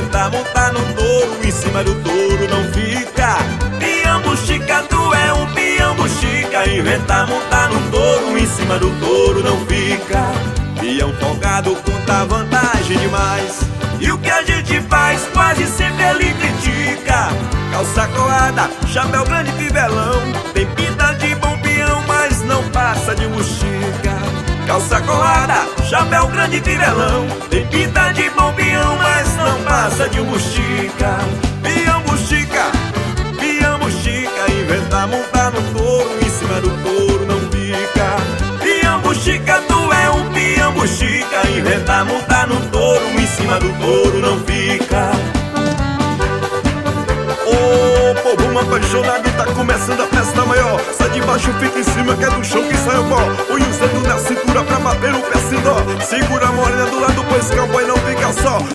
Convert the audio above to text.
inventa montar no touro, em cima do touro não fica. Peão buchica, tu é um peão buchica, inventa montar no touro, em cima do touro não fica. Peão folgado conta vantagem demais, e o que a gente faz quase sempre ele critica. Calça colada, chapéu grande, fivelão, tem pinta de bom peão, mas não passa de buchica. Calça colada, chapéu grande, fivelão, tem pinta de bom peão, mas não passa de buchica. Peão buchica, inventa montar no touro, em cima do touro não fica. Peão buchica, tu é um peão buchica, inventa montar no touro, em cima do touro não fica. Ô povo apaixonado, tá começando a festa maior. Sai de baixo, fica em cima, que é do chão que sai o pó. O dedo na cintura pra bater o pé sem dó. Segura a morena do lado, pois cowboy não fica só.